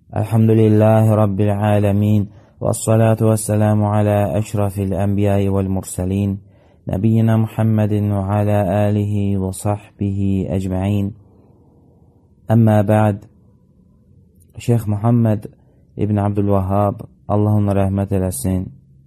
Elhamdülillahi Rabbil alemin. Vessalatu vesselamu ala eşrafil enbiyai vel mursalin. Nebiyyina Muhammedin ve ala alihi ve sahbihi ecma'in. Amma ba'd. Şeyh Muhammed İbn Abdülvahhab, Allah ona rəhmət eləsin,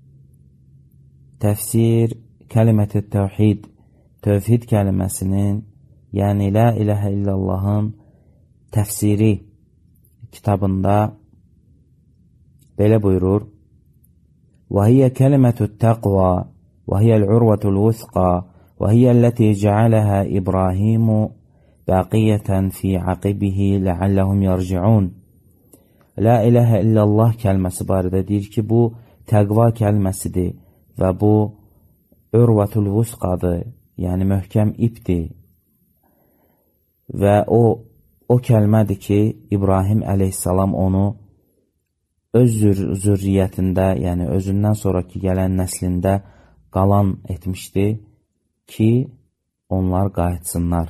təfsir kəlimət-i təvhid, tövhid kəliməsinin, yəni la ilahə illallahın təfsiri kitabında belə buyurur: "Və hiyə kəlimetut təqva, və hiyəl urvatul vusqa, və hiyəl-ləti cəaləha İbrahimu bəqiyyətən fi aqibihi ləalləhum yarciun." La ilahə illallah kəlməsi barədə deyir ki, bu təqva kəlməsidir və bu urvatul vusqadır, yəni möhkəm ipdir və o kəlmədir ki, İbrahim əleyhissalam onu öz zürriyyətində, yəni özündən sonraki gələn nəslində qalan etmişdi ki, onlar qayıtsınlar.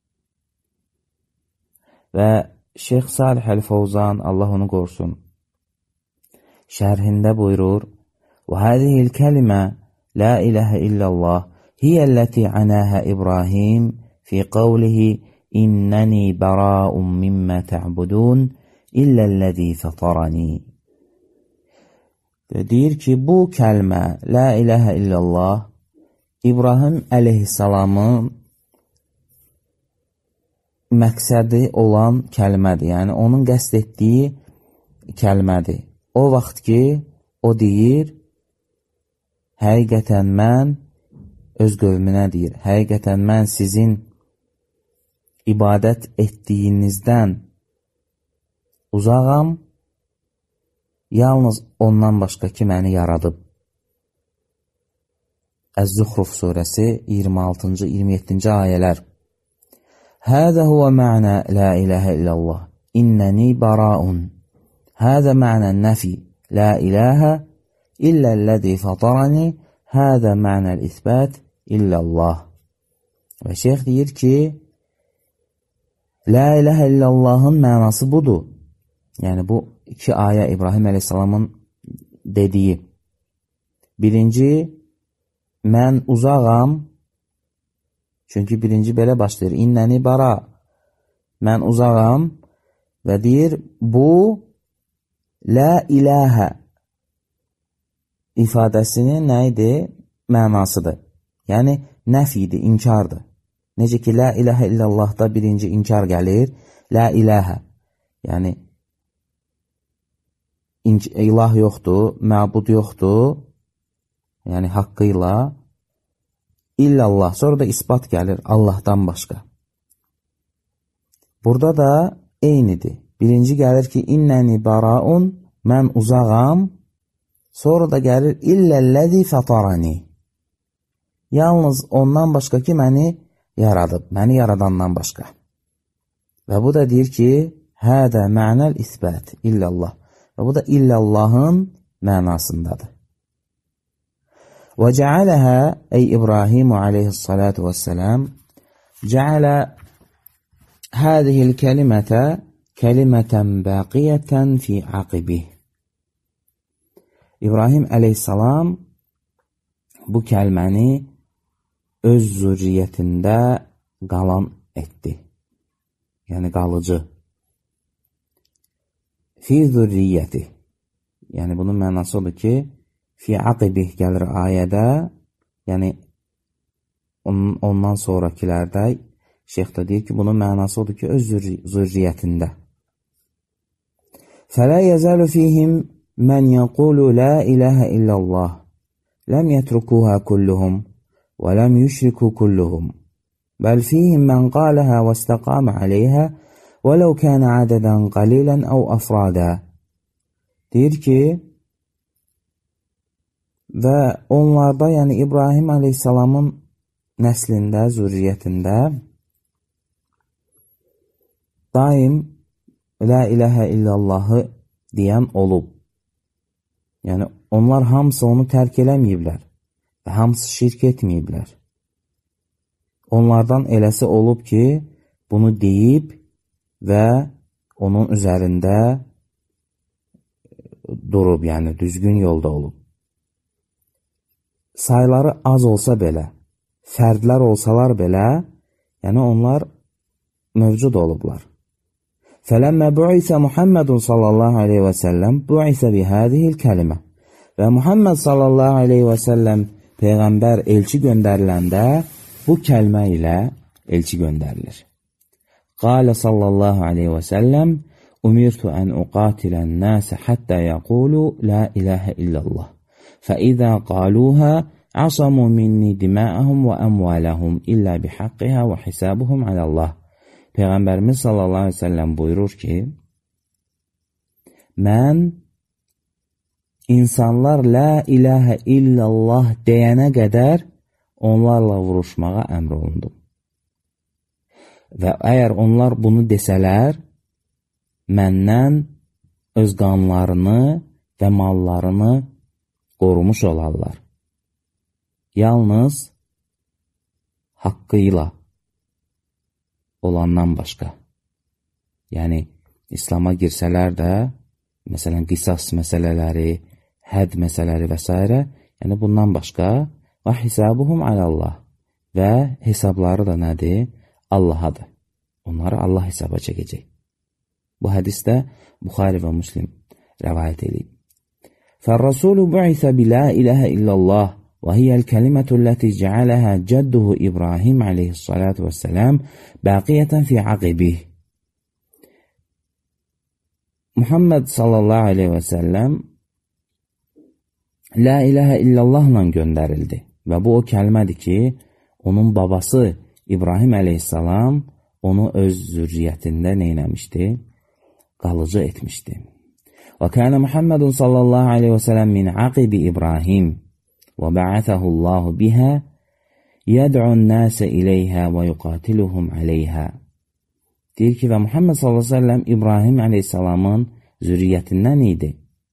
Və Şeyx Salih Əl-Fovzan, Allah onu qorusun, şərhində buyurur: "Və hədihil kəlimə la ilahə illallah hiyəlləti anəhə İbrahim fi qavlihi İnnəni bəra'un mimmə tə'budun illəl-ləzi fətarani." Deyir ki, bu kəlmə la ilahə illallah İbrahim əleyhissalamın məqsədi olan kəlmədir. Yəni, onun qəsd etdiyi kəlmədir. O vaxt ki, o deyir, həqiqətən mən, öz qövmünə deyir, həqiqətən mən sizin ibadət etdiyinizdən uzağam, yalnız ondan başqa ki, məni yaradıb. Əz-Zuhruf surəsi 26-cı, 27-ci ayələr. Həzə huvə mə'nə la ilahə illallah, innəni bəra'un. Həzə mə'nən nəfi, la ilahə illəl-ləzi fətarani, həzə mə'nəl isbət illallah. Və şeyx deyir ki, la ilahə illallahın mənası budur. Yəni, bu iki ayə İbrahim əleyhissalamın dediyi. Birinci, mən uzağam, çünki birinci belə başlayır, innəni bara, mən uzağam və deyir, bu la ilahə ifadəsinin nə idi? Mənasıdır. Yəni, nəfidir, inkardır. Necə ki, la ilahə illallahda birinci inkar gəlir, la ilahə, yəni, ilah yoxdur, məbud yoxdur, yəni haqqı ilə, illallah, sonra da isbat gəlir Allahdan başqa. Burada da eynidir. Birinci gəlir ki, innəni baraun, mən uzağam, sonra da gəlir illəl-ləzi fətarani, yalnız ondan başqa ki, məni yaradıb, məni yaradandan başqa. Və bu da deyir ki, hədə mənəl isbət illallah. Və bu da illallahın mənasındadır. Və cəaləhə, ey İbrahimu aleyhissalatu vesselam, cəalə hədihil kəlimətə kəlimətən bəqiyyətən fi aqibih. İbrahim əleyhissalam bu kəlməni öz zürriyyətində qalan etdi. Yəni, qalıcı. Fi zürriyyəti. Yəni, bunun mənası odur ki, fi aqibih gəlir ayədə, yəni, ondan sonrakilərdə şeyx da deyir ki, bunun mənası odur ki, öz zürriyyətində. Fələ yəzəlu fihim mən yəqulu la ilahə illallah, ləm yətrukuhə kulluhum, və ləm yüşriku kulluhum, bəl fihim mən qaləhə və istəqamə aleyhə, və ləv kənə ədədən qalilən əv əfradə. Deyir ki, və onlarda, yəni İbrahim əleyhissalamın nəslində, zürriyyətində daim la ilahə illallahı deyən olub. Yəni, onlar hamısı onu tərk eləməyiblər və hamısı şirk etməyiblər. Onlardan eləsi olub ki, bunu deyib və onun üzərində durub, yəni düzgün yolda olub. Sayları az olsa belə, fərdlər olsalar belə, yəni onlar mövcud olublar. فَلَمَّا بُعِثَ مُحَمَّدٌ sallallahu aleyhi və səlləm بُعِثَ بِهَذِهِ الْكَلِمَةِ Və Muhammed sallallahu aleyhi və səlləm Peyğəmbər elçi göndəriləndə bu kəlmə ilə elçi göndərilir. Qalə sallallahu aleyhi və səlləm Umirtu ən uqatilən nəsə həttə yəqulu la iləhə illallah. Fəizə qaluhə asamu minni diməəhum və əmvaləhum illə bihəqqihə və hisabuhum aləllah. Peyğəmbərimiz sallallahu aleyhi və səlləm buyurur ki, mən insanlar la iləhə illallah deyənə qədər onlarla vuruşmağa əmr olundum. Və əgər onlar bunu desələr, məndən öz qanlarını və mallarını qorumuş olarlar. Yalnız haqqıyla olandan başqa. Yəni, İslama girsələr də, məsələn, qisas məsələləri, həd məsələləri və s. Yəni, bundan başqa və hisabuhum alallah və hesabları da nədir? Allahadır. Onları Allah hesaba çəkəcək. Bu hədisdə Buxari və Müslim rəvayət edib. فالرسول بعث بلا إله إلا الله وهي الكلمة التي جعلها جده إبراهيم عليه الصلاة والسلام باقية في عقبه. Muhammed sallallahu aleyhi və səlləm la iləhə illallahla göndərildi və bu o kəlmədir ki, onun babası İbrahim aleyhissalam onu öz zürriyyətində neynəmişdi? Qalıcı etmişdi. Və kənə Muhammedun sallallahu aleyhi və sələm min aqibi İbrahim və bə'əthəhullahu bihə yəd'un nəsə iləyhə və yuqatiluhum aleyhə. Deyir ki, və Muhammed sallallahu aleyhi və səlləm İbrahim aleyhissalamın zürriyyətindən idi.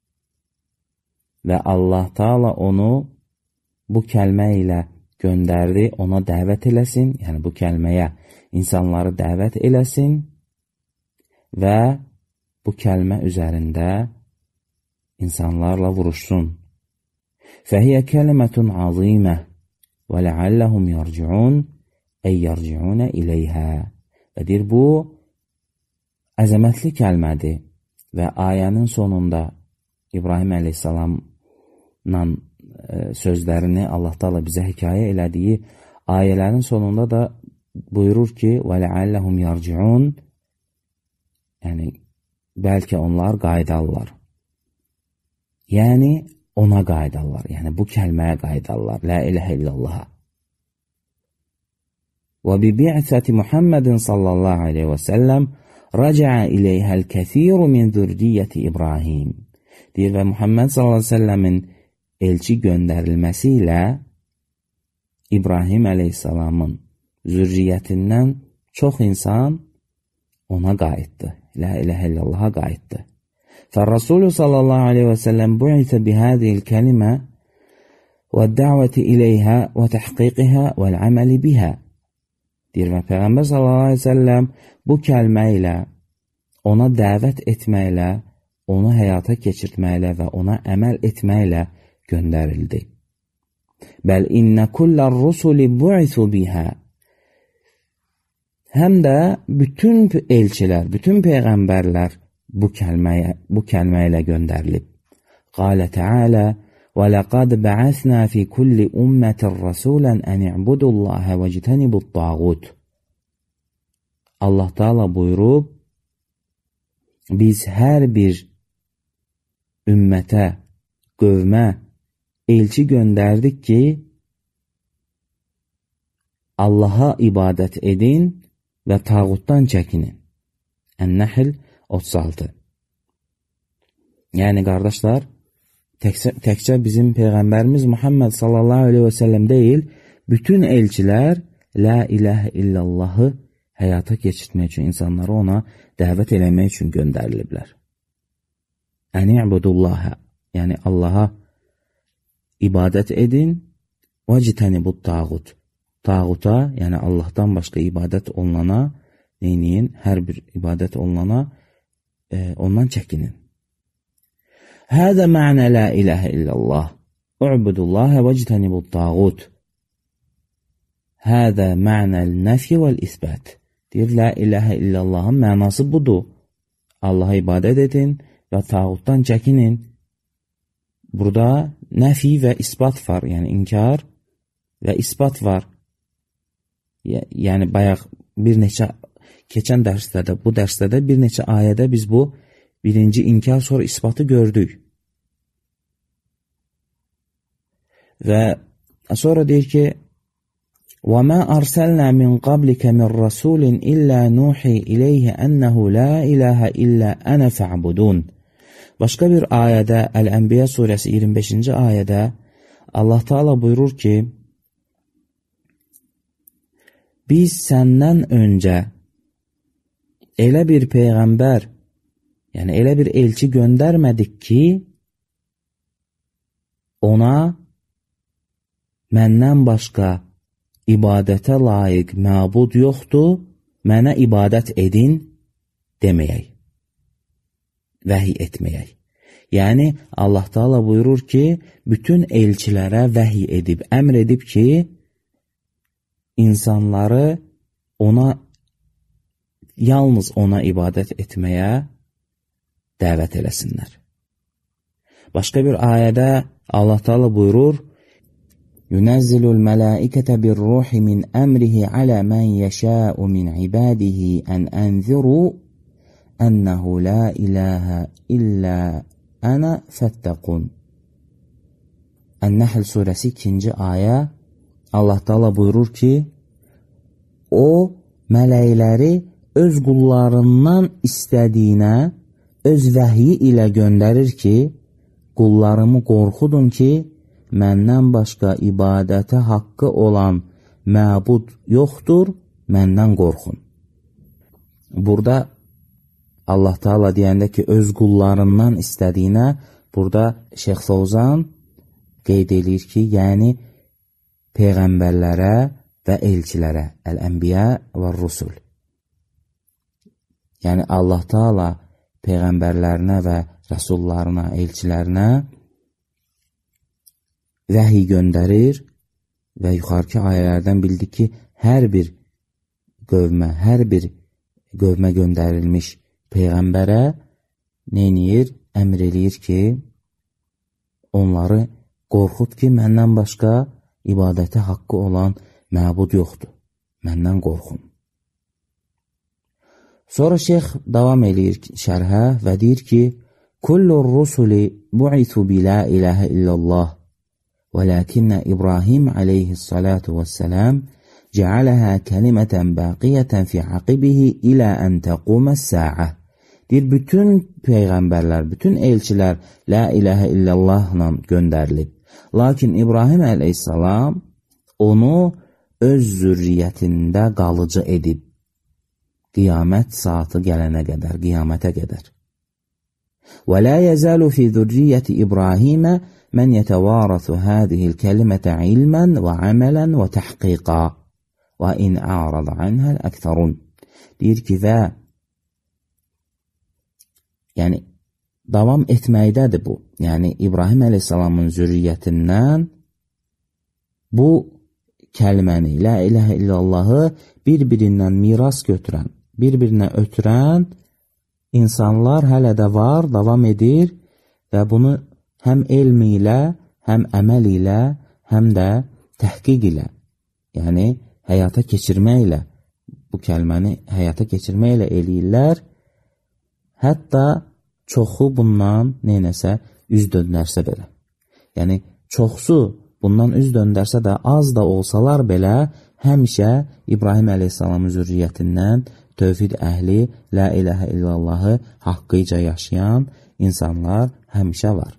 Və Allah Taala onu bu kəlmə ilə göndərdi, ona dəvət eləsin, yəni bu kəlməyə insanları dəvət eləsin və bu kəlmə üzərində insanlarla vuruşsun. Fəhiyyə kəlimətun azimə və ləalləhum yarciun yarciunə iləyhə. Və deyir, bu əzəmətli kəlmədir və ayənin sonunda İbrahim əleyhissalamla sözlərini Allah Taala bizə hekayə elədiyi ayələrin sonunda da buyurur ki, və ləalləhum yarciun, yəni bəlkə onlar qayıdarlar. Yəni ona qayıdarlar, yəni bu kəlməyə qayıdarlar, la iləhə illallaha. Və bi bi'səti Muhammedin sallallahu aleyhi və səlləm rəcəə iləyhəl kəsiru min zürriyyəti İbrahim. Deyir və Muhammed sallallahu aleyhi və səlləmin elçi göndərilməsi ilə İbrahim əleyhissalamın zürriyyətindən çox insan ona qayıtdı. La iləhə illallaha qayıtdı. Fər-Rasulü sallallahu aleyhi və səlləm bu'isə bihədiyil kəlimə və dəvəti iləyhə və təhqiqihə və əməli bihə. Deyir və Peyğəmbər sallallahu aleyhi və səlləm bu kəlmə ilə, ona dəvət etməklə, onu həyata keçirtməklə və ona əməl etməklə göndərildi. Bəl innə kullər rusuli bu'isu bihə. Həm də bütün elçilər, bütün peyğəmbərlər bu kəlmə ilə göndərilib. Qalə Teala və ləqad bə'əsnə fi kulli ümmətin rəsulən ən i'budullahə və citənibut tağut. Allah Teala buyurub, biz hər bir ümmətə, qövmə elçi göndərdik ki, Allaha ibadət edin və tağutdan çəkinin. Ən-Nəhl 36. Yəni, qardaşlar, təkcə bizim Peyğəmbərimiz Muhammed sallallahu aleyhi və səlləm deyil, bütün elçilər la iləhə illallahı həyata keçirtmək üçün, insanları ona dəvət eləmək üçün göndəriliblər. Ən-İ'budullahə, yəni Allaha ibadət edin və citənibut tağut. Tağuta, yəni Allahdan başqa ibadət olunana, neyniyin? Hər bir ibadət olunana ondan çəkinin. Hədə mənə la ilahə illallah. U'budullaha vectenibut tağut. Hədə mənəl nəfi vəl-isbət. Deyir, la ilahə illallahın mənası budur. Allaha ibadət edin və tağutdan çəkinin. Burada nəfi və isbat var, yəni inkar və isbat var. Yəni bayaq bir neçə keçən dərsdə, bu dərsdə bir neçə ayədə biz bu birinci inkar sonra isbatı gördük. Və sonra deyir ki, وَمَا أَرْسَلْنَا مِنْ قَبْلِكَ مِنْ رَسُولٍ إِلَّا نُوحِي إِلَيْهِ أَنَّهُ لَا إِلَهَ إِلَّا أَنَا فَاعْبُدُونَ. Başqa bir ayədə, Əl-Ənbiya surəsi 25-ci ayədə Allah Teala buyurur ki, biz səndən öncə elə bir peyğəmbər, yəni elə bir elçi göndərmədik ki, ona məndən başqa ibadətə layiq məbud yoxdur, mənə ibadət edin deməyək, vəhiy etməyək. Yəni, Allah Teala buyurur ki, bütün elçilərə vəhiy edib, əmr edib ki, insanları yalnız ona ibadət etməyə dəvət eləsinlər. Başqa bir ayədə Allah Teala buyurur, يُنَزِّلُ الْمَلَائِكَةَ بِالرُّوحِ مِنْ أَمْرِهِ عَلَى مَنْ يَشَاءُ مِنْ عِبَادِهِ أَنْ أَنْذِرُوا أَنَّهُ لَا إِلَٰهَ إِلَّا أَنَا فَاتَّقُونَ. Ən-Nəhl surəsi 2-ci ayə Allah Teala buyurur ki, o mələkləri öz qullarından istədiyinə öz vəhyi ilə göndərir ki, qullarımı qorxudun ki, məndən başqa ibadətə haqqı olan məbud yoxdur, məndən qorxun. Burada Allah Teala deyəndə ki, öz qullarından istədiyinə, burada Şeyx Fovzan qeyd edir ki, yəni peyğəmbərlərə və elçilərə, Əl-Ənbiya və Rusul. Yəni Allah Teala peyğəmbərlərinə və rəsullarına, elçilərinə vəhiy göndərir və yuxarıki ayələrdən bildik ki, hər bir qövmə göndərilmiş peyğəmbərə neyniyir? Əmr eləyir ki, onları qorxud ki, məndən başqa ibadətə haqqı olan məbud yoxdur. Məndən qorxun. Sonra şeyx davam eləyir şərhə və deyir ki, Kullur rusuli bu'ithu bi la ilahe illallah وَلَكِنَّ إِبْرَاهِيمَ عَلَيْهِ الصَّلَاةُ وَالسَّلَامُ جَعَلَهَا كَلِمَةً بَاقِيَةً فِي عَقِبِهِ إِلَى أَنْ تَقُومَ السَّاعَةِ. Deyir, bütün peyğəmbərlər, bütün elçilər la ilahə illallahla göndərilib. Lakin İbrahim əleyhissalam onu öz zürriyyətində qalıcı edib. Qiyamət saatı gələnə qədər, qiyamətə qədər. وَلَا يَزَالُ فِي ذُرِّيَّةِ إِبْرَاهِيمَ مَنْ يَتَوَارَثُ هَذِهِ الْكَلِمَةَ عِلْمًا وَعَمَلًا وَتَحْقِيقًا وَإِنْ أَعْرَضَ عَنْهَا الْأَكْثَرُونَ. Deyir ki, və yəni davam etməkdədir bu. Yəni İbrahim əleyhissalamın zürriyyətindən bu kəlməni, la ilahə illallahı bir-birindən miras götürən, bir-birinə ötürən insanlar hələ də var, davam edir və bunu həm elm ilə, həm əməl ilə, həm də təhqiq ilə, yəni həyata keçirməklə, bu kəlməni həyata keçirməklə eləyirlər. Hətta çoxu bundan neynəsə üz döndərsə belə. Yəni çoxsu bundan üz döndərsə də, az da olsalar belə, həmişə İbrahim əleyhissalamın zürriyyətindən tövhid əhli, la ilahə illallahı haqqıca yaşayan insanlar həmişə var.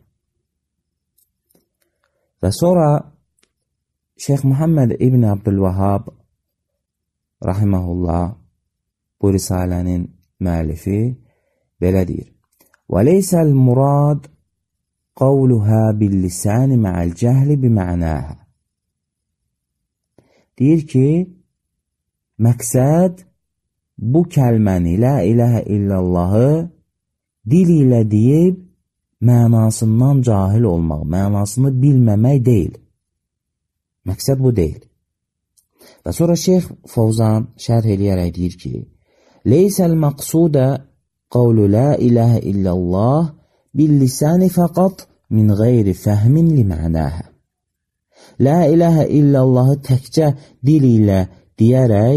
Və sonra Şeyx Muhammed İbn Abdülvahhab rahiməhullah bu risalənin müəllifi belə deyir. وَلَيْسَ الْمُرَادِ قَوْلُهَا بِاللِّسَانِ مَعَ الْجَهْلِ بِمَعْنَاهَا. Deyir ki, məqsəd bu kəlməni, la ilahə illallahı dil ilə deyib, mənasından cahil olmaq, mənasını bilməmək deyil. Məqsəd bu deyil. Və sonra Şeyx Fovzan şərh eləyərək deyir ki, Leysəl məqsudə qavlu la ilahə illallah bil-lisani fəqat min qeyri fəhmin li mənəhə. La ilahə illallahı təkcə dil ilə deyərək,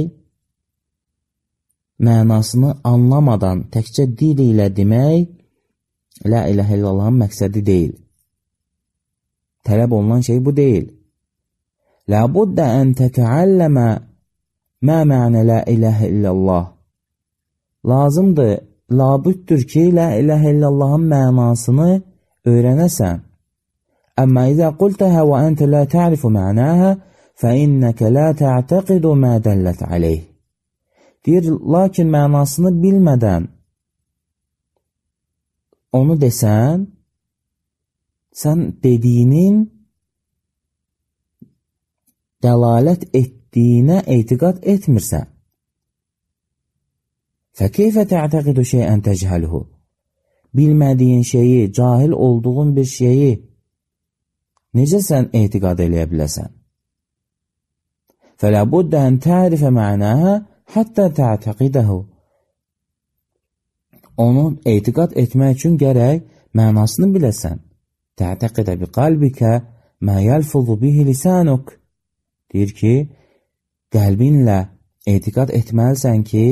mənasını anlamadan təkcə dil ilə demək, la ilahə illallahın məqsədi deyil. Tələb olunan şey bu deyil. La buddə ən tətəalləmə mə mənə la ilahə illallah. Lazımdır, labüddür ki, la ilahə illallahın mənasını öyrənəsən. Əmmə izə qultəhə və əntə la ta'rifu mənəhə fə innəkə la tə'təqidu mə dəllət aleyh. Deyir, lakin mənasını bilmədən onu desən, sən dediyinin dəlalət etdiyinə etiqad etmirsən. Fəkeyfə tə'təqidu şeyən təcəhəlhu. Bilmədiyin şeyi, cahil olduğun bir şeyi necə sən etiqad eləyə biləsən? Fələ buddə ən tərifə mənəhə həttə tə'təqidəhu. Onu etiqad etmək üçün gərək mənasını biləsən. Tə'təqidə bi qalbikə mə yəlfuzu bihi lisanuk. Deyir ki, qəlbinlə etiqad etməlisən ki,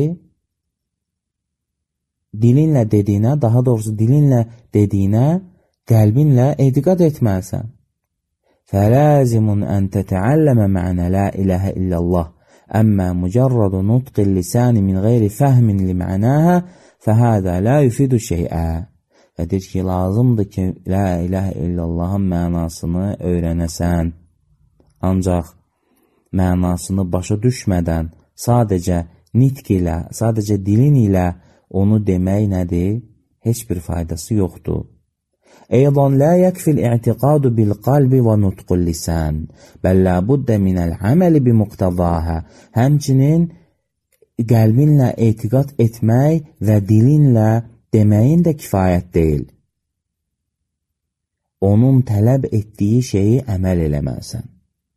dilinlə dediyinə, daha doğrusu dilinlə dediyinə, qəlbinlə etiqad etməlisən. Fələzimun ən tətəalləmə mənə la iləhə illallah, əmmə mücərradu nutqil lisani min qeyri fəhmin li mənəhə, fəhədə la yufidu şeyə. Və deyir ki, lazımdır ki, la iləhə illallahın mənasını öyrənəsən. Ancaq mənasını başa düşmədən, sadəcə nitq ilə, sadəcə dilin ilə onu demək nədir? Heç bir faydası yoxdur. Eydan la yəkfil i'tiqadu bil qalbi və nutqul lisan, bəl la buddə minəl əməli bi muqtadahə. Həmçinin qəlbinlə etiqad etmək və dilinlə deməyin də kifayət deyil. Onun tələb etdiyi şeyi əməl eləməlisən.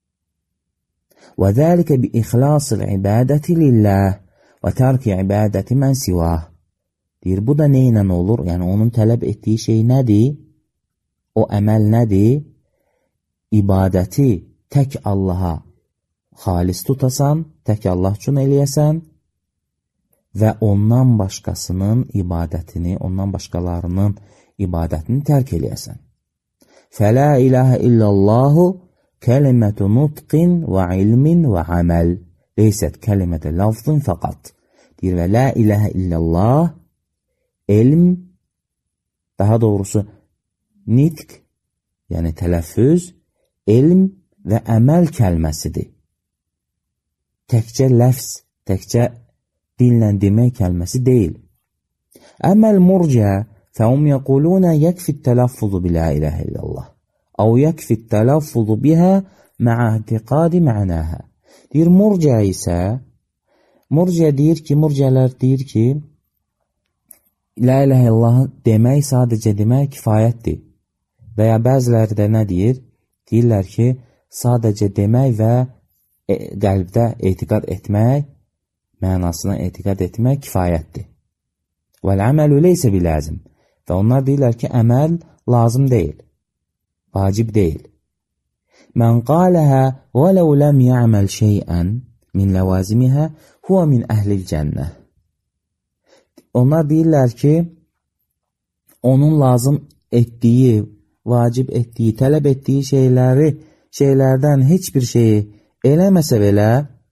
Və zəlikə bi ixlasil ibadəti lillah və tərki ibadəti mən sivah. Deyir, bu da nə ilə olur? Yəni, onun tələb etdiyi şey nədir? O əməl nədir? İbadəti tək Allaha xalis tutasan, tək Allah üçün eləyəsən və ondan başqasının ibadətini, ondan başqalarının ibadətini tərk eləyəsən. Fələ iləhə illallahu kəlimətü nutqin və ilmin və əməl, leysət kəlimətə lafzın fəqat. Deyir, və la iləhə illallah, elm, daha doğrusu nitq, yəni tələffüz, elm və əməl kəlməsidir. Təkcə ləfz, təkcə dillə demək kəlməsi deyil. Əməl murciə fəhum yəqulunə yəkfid tələffuzu bilə iləhə illallah, əv yəkfid tələffuzu bihə mə'ə etiqadi mənəhə. Deyir, murciə isə, murciə deyir ki, murciələr deyir ki, la iləhə illallah demək, sadəcə demək kifayətdir. Və ya bəziləri də nə deyir? Deyirlər ki, sadəcə demək və qəlbdə etiqad etmək, mənasına etiqad etmək kifayətdir. Vəl-əməlu leysə biləzim. Və onlar deyirlər ki, əməl lazım deyil, vacib deyil. Mən qaləhə və ləv ləm yə'məl şeyən min ləvazimihə huvə min əhlil cənnə. Onlar deyirlər ki, onun lazım etdiyi, vacib etdiyi, tələb etdiyi şeylərdən heç bir şeyi eləməsə belə,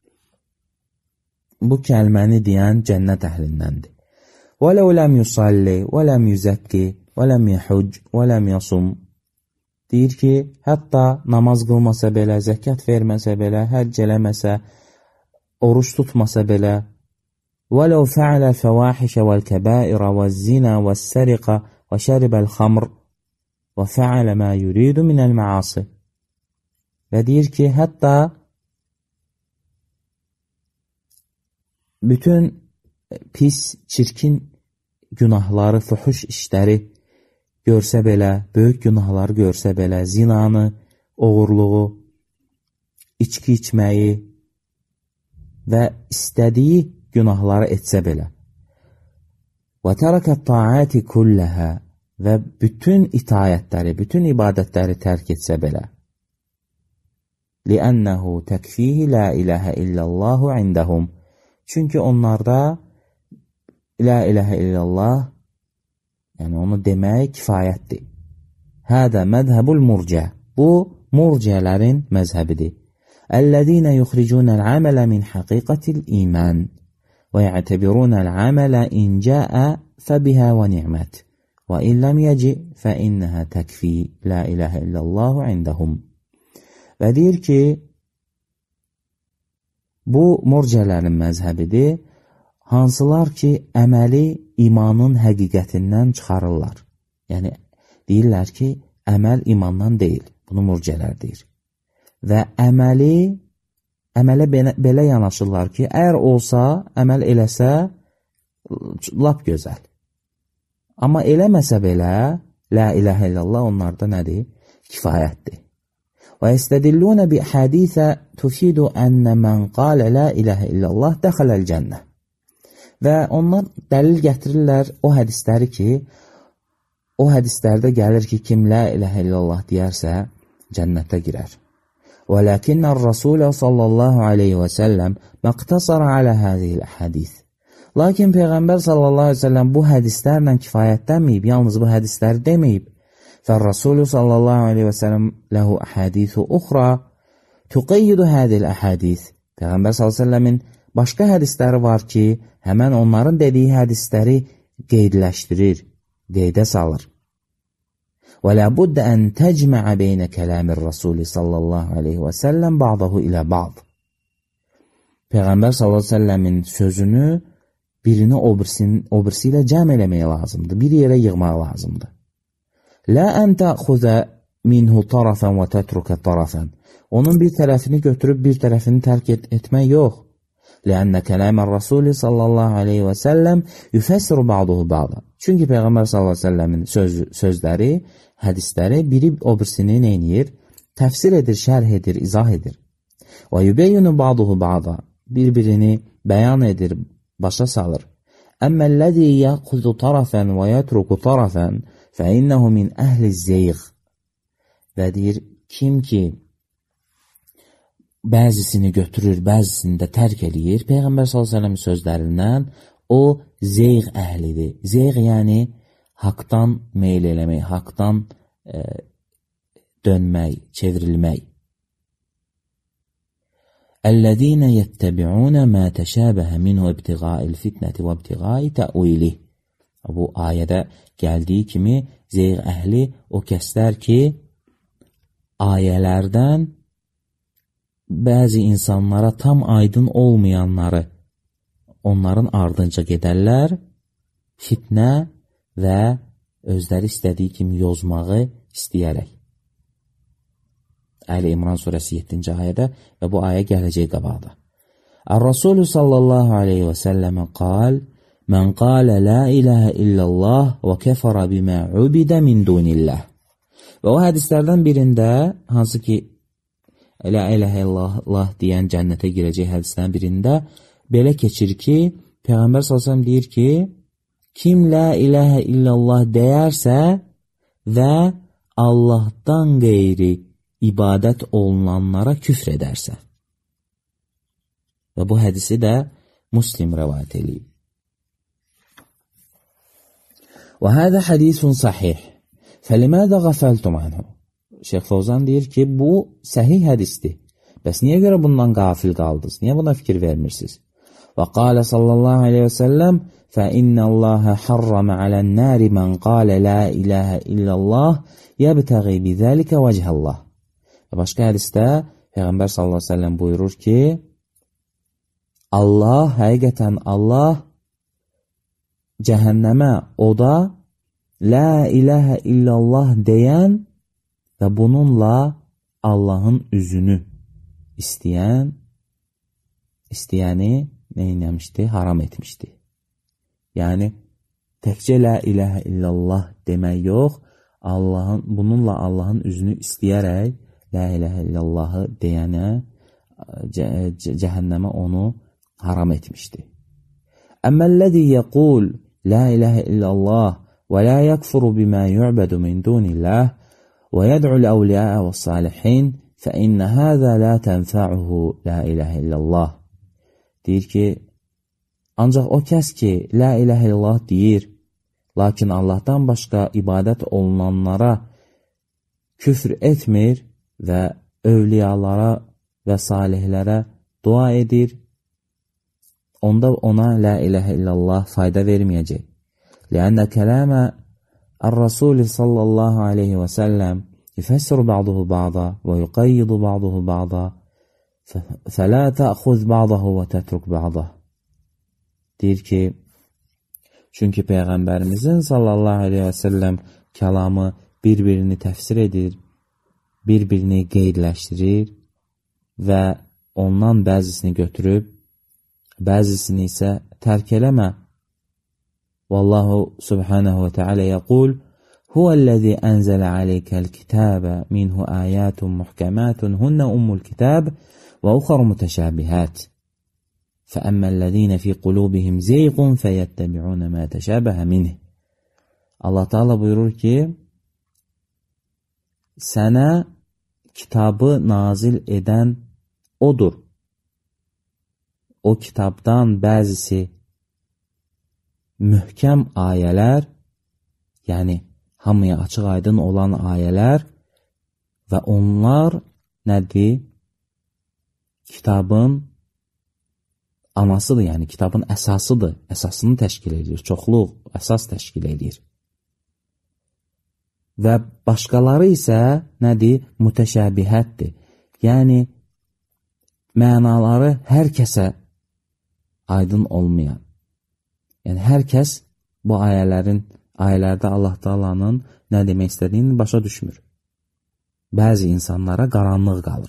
bu kəlməni deyən cənnət əhlindəndir. وَلَوْ لَمْ يُصَلِّ وَلَمْ يُزَكِّ وَلَمْ يَحُجْ وَلَمْ يَصُمْ. Deyir ki, hətta namaz qılmasa belə, zəkat verməsə belə, həcc eləməsə, oruç tutmasa belə, وَلَوْ فَعَلَ الْفَوَاحِشَ وَالْكَبَائِرَ وَالزِّنَا وَالسَّرِقَ وَشَرِبَ الْخَمْرِ وَفَعَلَ مَا يُرِيدُ مِنَ الْمَعَاصِ. Və deyir ki, hətta bütün pis, çirkin günahları, fuhuş işləri görsə belə, böyük günahları görsə belə, zinanı, oğurluğu, içki içməyi və istədiyi günahları etsə belə. Və tərəkət taati kulləhə və bütün itayətləri, bütün ibadətləri tərk etsə belə. Li'ənəhu təkfihi la iləhə illəllahu indəhum. Çünki onlarda la iləhə illallah, yəni onu demək kifayətdir. Hədə məzhəbul murcə. Bu, murcələrin məzhəbidir. Əllədinə yuxricunəl əmələ min həqiqətil iman və yətəbirunəl əmələ incəə fəbihə və ni'mət və illəm yəci fəinnəhə təkfi la iləhə illallahu indəhum. Və deyir ki, bu murcələrin məzhəbidir, hansılar ki, əməli imanın həqiqətindən çıxarırlar. Yəni, deyirlər ki, əməl imandan deyil. Bunu murcələr deyir. Və əmələ belə yanaşırlar ki, əgər olsa, əməl eləsə, lap gözəl. Amma eləməsə belə, la iləhə illallah onlarda nədir? Kifayətdir. Və istədillunə bi hədisə tufidu ənə mən qalə la iləhə illallah dəxələl cənnə. Və onlar dəlil gətirirlər o hədisləri ki, o hədislərdə gəlir ki, kim la iləhə illallah deyərsə, cənnətə girər. وَلَكِنَّ الرَّسُولَ صَلَّى اللّٰهُ عَلَيْهِ وَسَلَّمْ مَقْتَصَرَ عَلَى هَذِهِ الْحَدِيثِ. Lakin Peyğəmbər sallallahu aleyhi ve sellem bu hədislərlə kifayətlənməyib, yalnız bu hədisləri deməyib. فَالرَّسُولُ صَلَّى اللّٰهُ عَلَيْهِ وَسَلَّمْ لَهُ أَحَادِيثُ أُخْرَى تُقَيِّدُ هَذِهِ الْأَحَادِيثِ. Peyğəmbər sallallahu aleyhi ve sellemin başqa hədisləri var ki, həmən onların dediyi hədisləri qeydləşdirir, qeydə salır. وَلَا بُدَّ أَنْ تَجْمَعَ بَيْنَ كَلَامِ الرَّسُولِ صَلَّى اللّٰهُ عَلَيْهِ وَسَلَّمْ بَعْضَهُ إِلَى بَعْض. Peyğəmbər sallallahu aleyhi ve sellemin sözünü birini obrisi ilə cəm eləmək lazımdır, bir yerə yığmaq lazımdır. لَا أَنْ تَأْخُذَ مِنْهُ طَرَفًا وَتَتْرُكَ طَرَفًا. Onun bir tərəfini götürüb bir tərəfini tərk etmək yox. لأن كلام الرسول صلى الله عليه وسلم يفسر بعضه بعضا. Çünki Peyğəmbər sallallahu aleyhi ve sellemin sözləri, hədisləri biri o birisini neynir? Təfsir edir, şərh edir, izah edir. Və yubeyyinu ba'duhu ba'da. Bir-birini bəyan edir, başa salır. Əmməlləzi yəxuzu tarafən və yətruku tarafən fəinnəhu min əhli zeyğ. Və deyir, kim ki bəzisini götürür, bəzisini də tərk eləyir, Peyğəmbər sallallahu əleyhi və səlləm sözlərindən o zeyğ əhlidir. Zeyğ yəni haqdan meyl eləmək, haqdan dönmək, çevrilmək. Əllezîne yettebi'ûne mâ teşâbehe minhu ibtigâ'il fitneti və ibtigâ'i tə'vilih. Bu ayədə gəldiyi kimi zeyğ əhli o kəslər ki, ayələrdən bəzi insanlara tam aydın olmayanları onların ardınca gedərlər, fitnə və özləri istədiyi kimi yozmağı istəyərək. Əli İmran surəsi 7-ci ayədə və bu ayə gələcək qabaqda. Ar-Rasulü sallallahu aleyhi və səlləmə qal, mən qalə la iləhə illallah və kəfərə bimə ubidə min dunillah. Və o hədislərdən birində, hansı ki la iləhə illallah deyən cənnətə girəcək hədislərin birində belə keçir ki, Peyğəmbər s.ə.v deyir ki, kim la iləhə illallah deyərsə və Allahdan qeyri ibadət olunanlara küfr edərsə. Və bu hədisi də Müslim rəvayət eləyib. Və hədə hədisun sahih. Fəlimədə qəfəltum anhu. Şeyx Fovzan deyir ki, bu səhih hədisdir. Bəs niyə görə bundan qafil qaldınız? Niyə buna fikir vermirsiniz? Və qalə sallallahu aleyhi və səlləm فَإِنَّ اللّٰهَ حَرَّمَ عَلَى النَّارِ مَنْ قَالَ لَا إِلَٰهَ إِلَّا اللّٰهِ يَبْتَغِي بِذَلِكَ وَجْهَ اللّٰهِ. Başqa hədisdə Peyğəmbər sallallahu aleyhi və səlləm buyurur ki, Allah, həqiqətən Allah cəhənnəmə, oda la iləhə illallah deyən və bununla Allahın üzünü istəyəni nə etmişdi? Haram etmişdi. Yəni, təkcə la ilahə illallah demək yox, bununla Allahın üzünü istəyərək la ilahə illallahı deyənə cəhənnəmə onu haram etmişdi. Əmməlləzi yəqul la ilahə illallah və la yəkfuru bimə yu'bədu min dunillah və yəd'ul əvliyaə və salihin fəinnə həzə la tənfəuhu la ilahə illallah. Deyir ki, ancaq o kəs ki, la ilahə illallah deyir, lakin Allahdan başqa ibadət olunanlara küfr etmir və övliyalara və salihlərə dua edir, onda ona la ilahə illallah fayda verməyəcək. Ləənnə kələmə Ar-Rasul sallallahu aleyhi və səlləm yufəssir ba'duhu ba'da və yuqayyidu ba'duhu ba'da fələ təxuz ba'dahu və tətruk ba'dah. Deyir ki, çünki Peyğəmbərimizin sallallahu aleyhi və səlləm kəlamı bir-birini təfsir edir, bir-birini qeydləşdirir və ondan bəzisini götürüb, bəzisini isə tərk eləmə. Vallahu subhanahu və teala yəqul Huvəl-ləzi ənzələ aleykəl kitəbə minhu əyətun muhkəmətun hunnə ummul kitəb və uxar mütəşəbihət. Fəəmməlləzine fi qulubihim zeyqun fəyəttəbi'unə mə təşəbəhə minih. Allah Teala buyurur ki, sənə kitabı nazil edən odur. O kitabdan bəzisi mühkəm ayələr, yəni hamıya açıq aydın olan ayələr və onlar nədir? Kitabın anasıdır, yəni kitabın əsasıdır, əsasını təşkil edir, çoxluq əsas təşkil edir. Və başqaları isə nədir? Mütəşəbihətdir, yəni mənaları hər kəsə aydın olmayan. Yəni hər kəs bu ayələrdə Allah Taala'nın nə demək istədiyini başa düşmür. Bəzi insanlara qaranlıq qalır.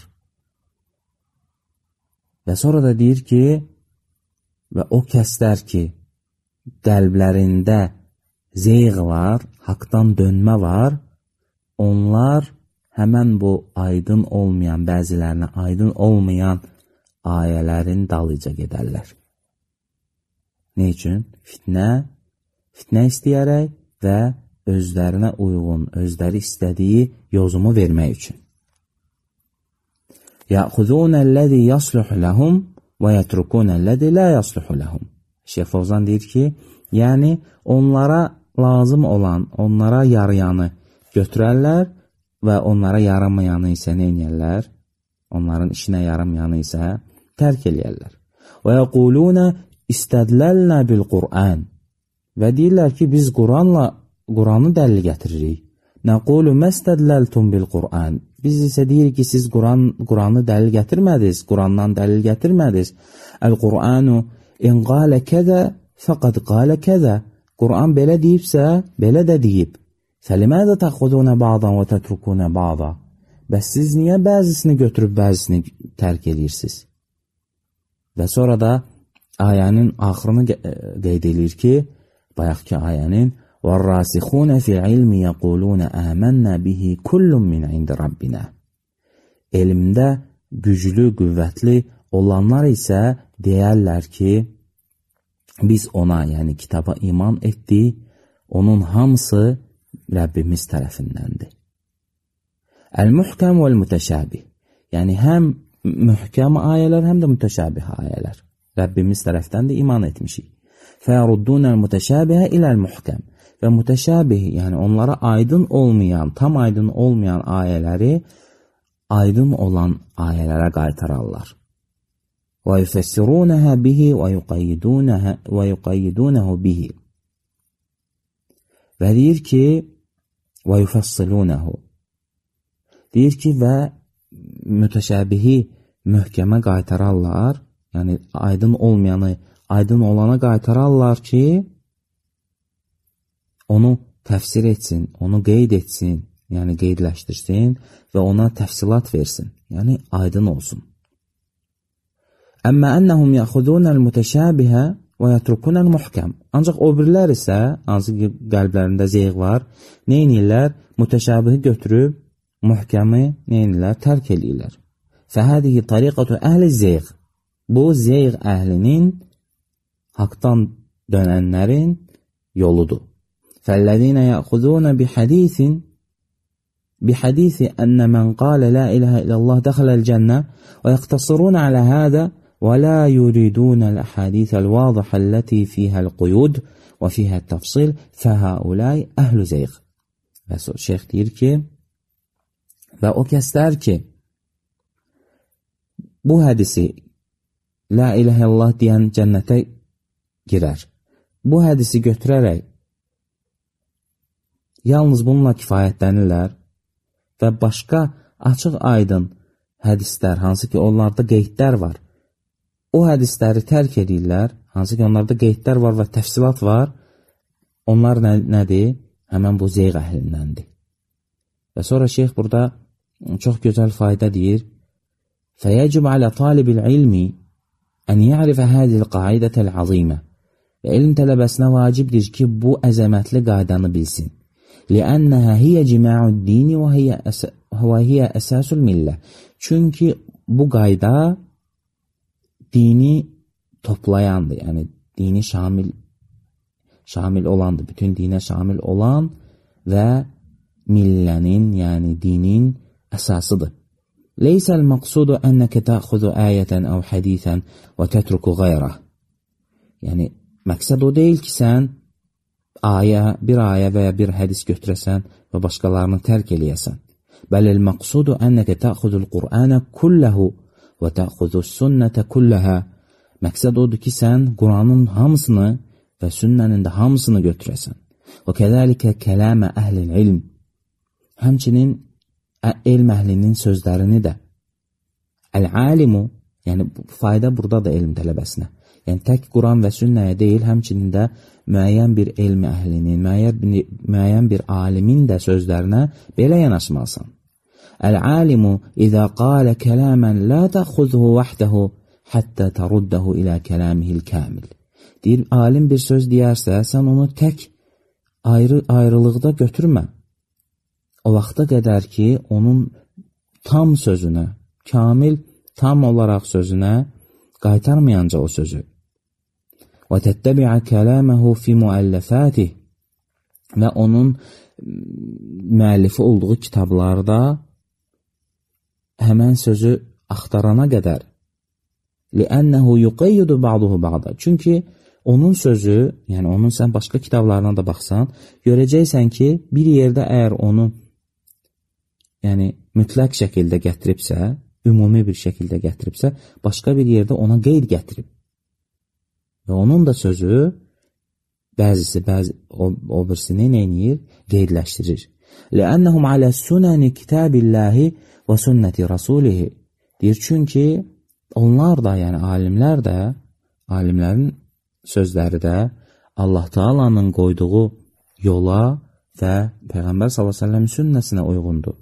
Və sonra da deyir ki, və o kəslər ki, qəlblərində zeyğ var, haqdan dönmə var, onlar həmən bu aydın olmayan, bəzilərinə aydın olmayan ayələrin dalıca gedərlər. Ne üçün? Fitnə istəyərək və özlərinə uyğun, özləri istədiyi yozumu vermək üçün. Yəxuzunəl-ləzi yasluhu ləhum və yətrukunəl-ləzi la yasluhu ləhum. Şeyx Fovzan deyir ki, yəni onlara lazım olan, onlara yarayanı götürərlər və onlara yaramayanı isə nə edirlər? Onların işinə yaramayanı isə tərk eləyərlər. Və yəqulunə istədləlnə bil-Qur'an. Və deyirlər ki, biz Qur'anı dəlil gətiririk. Nəqulu məstədləltum bil-Qur'an. Biz isə deyirik ki, siz Qur'anı dəlil gətirmədiniz, Qur'andan dəlil gətirmədiniz. Əl-Qur'anu in qalə kəzə fəqad qalə kəzə. Qur'an belə deyibsə, belə də deyib. Fəlimədə təxudunə ba'dan və tətrukunə ba'da. Bəs siz niyə bəzisini götürüb bəzisini tərk edirsiniz? Və sonra da ayənin axırını qeyd edir ki, bayaqki ayənin وَالرَّاسِخُونَ فِي الْعِلْمِ يَقُولُونَ آمَنَّا بِهِ كُلٌّ مِنْ عِنْدِ رَبِّنَا. Elmdə güclü, qüvvətli olanlar isə deyərlər ki, biz ona, yəni kitaba iman etdik, onun hamısı Rəbbimiz tərəfindəndir. Əl-muhkəm vəl-mütəşəbih. Yəni həm mühkəm ayələr, həm də mütəşəbih ayələr. Rəbbimiz tərəfdən də iman etmişik. Fəyəruddunəl-mütəşəbihə iləl-muhkəm. Və mütəşəbih, yəni onlara aydın olmayan, tam aydın olmayan ayələri aydın olan ayələrə qaytararlar. Və yufəssirunəhə bihi və yuqayyidunəhu bihi. Və deyir ki, və yufəssilunəhu. Deyir ki, və mütəşəbihi möhkəmə qaytararlar, yəni aydın olmayanı aydın olana qaytararlar ki, onu təfsir etsin, onu qeyd etsin, yəni qeydləşdirsin və ona təfsilat versin, yəni aydın olsun. Əmmə ənəhum yəxudunəl mütəşəbihə və yətrukunəl muhkəm. Ancaq o birilər isə, hansı ki qəlblərində zeyğ var, nə edirlər? Mütəşabihi götürüb, muhkəmi nə edirlər? Tərk edirlər. Fəhədihi tariqatu əhli zeyğ. Bu, zeyğ əhlinin, haqdan dönənlərin yoludur. Fəllədinə yəxudunə bihədisi ənə mən qalə la iləhə illallah dəxələl cənnə və yəqtasirun alə hədə və la yuridunə l-əhədithəl vadihəlləti fiyhəl quyud və fiyhəl təfsil fəhəuləy əhlü zeyğ. Və şeyx deyir ki, və o kəslər ki, bu hədisi la iləhə illallah deyən cənnətə girər. Bu hədisi götürərək yalnız bununla kifayətlənirlər və başqa açıq aydın hədislər, hansı ki onlarda qeydlər var, o hədisləri tərk edirlər, hansı ki onlarda qeydlər var və təfsilat var, onlar nədir? Həmən bu zeyğ əhlindəndir. Və sonra şeyx burada çox gözəl fayda deyir. فَيَجِبْ عَلَى طَالِبِ الْعِلْمِ أَنْ يَعْرِفَ هَذِهِ الْقَاعِدَةَ الْعَظِيمَةِ. Və elm tələbəsinə vacibdir ki, bu əzəmətli qaydanı bilsin. لِأَنَّهَا هِيَ جِمَاعُ الدِّينِ وَهِيَ أَسَاسُ الْمِلَّةِ. Çünki bu qayda dini toplayandır, yəni dini şamil olandır, bütün dinə şamil olan və millənin, yəni dinin əsasıdır. Leysəl məqsudu ənəkə təxudu ayətən əv hədithən və tətruku qayrə. Yəni, məqsəd o deyil ki, sən bir ayə və ya bir hədis götürəsən və başqalarını tərk eləyəsən. Bəlil məqsudu ənəkə təxudul Qur'anə kulləhu və təxudus sünnətə kulləhə. Məqsəd odur ki, sən Quranın hamısını və sünnənin də hamısını götürəsən. Və kədəlikə kələmə əhlil ilm. Həmçinin elm əhlinin sözlərini də. Əl-alimu, yəni fayda burada da elm tələbəsinə. Yəni tək Quran və sünnəyə deyil, həmçinin də müəyyən bir elm əhlinin, müəyyən bir alimin də sözlərinə belə yanaşmalısan. Əl-alimu izə qalə kələmən la təxudhu vəhdəhu həttə təruddahu ilə kələmihil kəmil. Deyir, alim bir söz deyərsə, sən onu tək ayrılıqda götürmə. O vaxta qədər ki, onun tam sözünə, kamil, tam olaraq sözünə qaytarmayanca o sözü. Və təttəbi'ə kələməhu fi müəlləfətih. Və onun müəllifi olduğu kitablarda həmən sözü axtarana qədər. Li'ənəhu yuqayyidu ba'duhu ba'da. Çünki onun sözü, yəni onun sən başqa kitablarına da baxsan, görəcəksən ki, bir yerdə əgər onu mütləq şəkildə gətiribsə, ümumi bir şəkildə gətiribsə, başqa bir yerdə ona qeyd gətirib. Və onun da sözü, bəzisi, o birisini neyniyir? Qeydləşdirir. Ləənnəhum alə sünəni kitabillahi və sünnəti rasulihi. Deyir, çünki onlar da, yəni alimlər də, alimlərin sözləri də Allah Taala'nın qoyduğu yola və Peyğəmbər s.ə.v sünnəsinə uyğundur.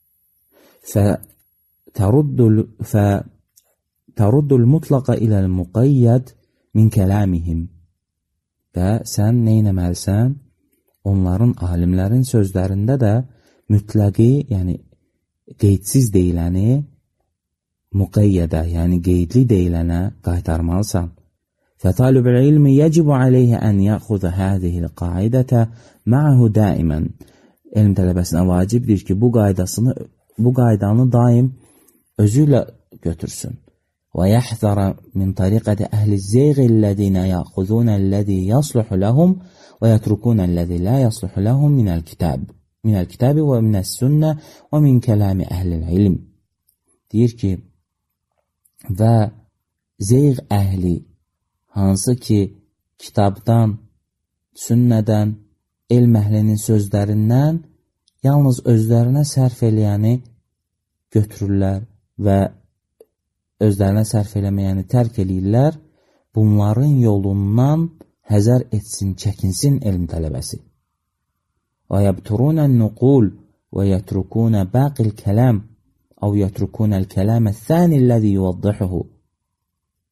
Təruddul mutlaqa iləl müqayyəd min kələmihim. Və sən neynəməlisən? Onların, alimlərin sözlərində də mütləqi, yəni qeydsiz deyiləni müqayyədə, yəni qeydli deyilənə qaytarmalısan. Fətalibul ilmi yəcibu aleyhə ən yəxudə hədihil qaidətə ma'hu daimən. Elm tələbəsinə vacibdir ki, bu qaydanı daim özü ilə götürsün. Və yəhzara min tariqəti əhli zeyğillədinə yəxudunəlləzi yasluhu ləhum və yətrukunəlləzi la yasluhu ləhum minəl kitabi və minəs sünnə və min kələmi əhlil ilm. Deyir ki, və zeyğ əhli hansı ki kitabdan, sünnədən, elm əhlinin sözlərindən yalnız özlərinə sərf eləyəni götürürlər və özlərinə sərf eləməyəni tərk eləyirlər, bunların yolundan həzər etsin, çəkinsin elm tələbəsi. Və yəbturunən nuqul və yətrukunə bəqil kələm əv yətrukunəl kələmə thənilləzi yuvaddihuhu.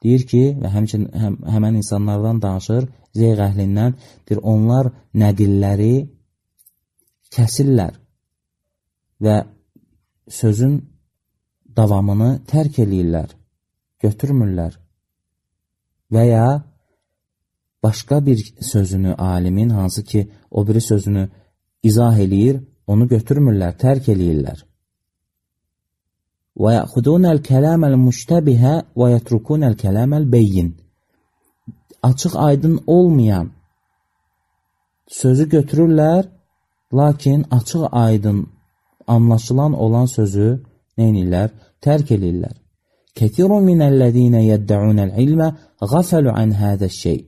Deyir ki, və həmən insanlardan danışır, zeyğ əhlindən, deyir, onlar nəqilləri kəsirlər və sözün davamını tərk eləyirlər, götürmürlər və ya başqa bir sözünü alimin, hansı ki, o biri sözünü izah eləyir, onu götürmürlər, tərk eləyirlər. وَيَأْخُذُونَ الْكَلَامَ الْمُشْتَبِهَ وَيَتْرُكُونَ الْكَلَامَ الْبَيِّنِ Açıq aydın olmayan sözü götürürlər, lakin açıq aydın anlaşılan olan sözü neynirlər? Tərk eləyirlər. كَثِيرٌ مِنَ الَّذ۪ينَ يَدَّعُونَ الْعِلْمَ غَفَلُ عَنْ هَذَا الشَّيْءِ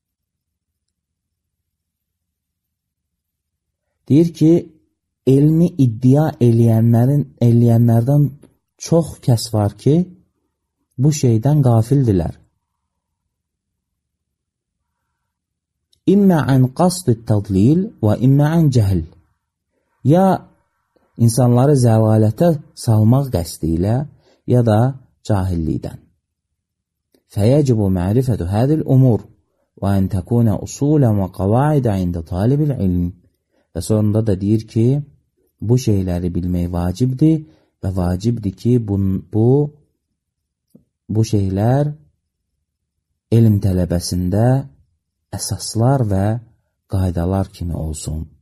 Deyir ki, elmi iddia eləyənlərdən çox kəs var ki, bu şeydən qafildilər. İmmə ən qasd-ı tədlil və immə ən cəhl. Ya insanları zəlalətə salmaq qəsdi ilə, ya da cahillikdən. Fəyəcibu mərifətü hədil umur və ən təkunə usulən və qavaidə ində talibil ilm. Və sonunda da deyir ki, bu şeyləri bilmək vacibdir və vacibdir ki, bu şeylər elm tələbəsində əsaslar və qaydalar kimi olsun.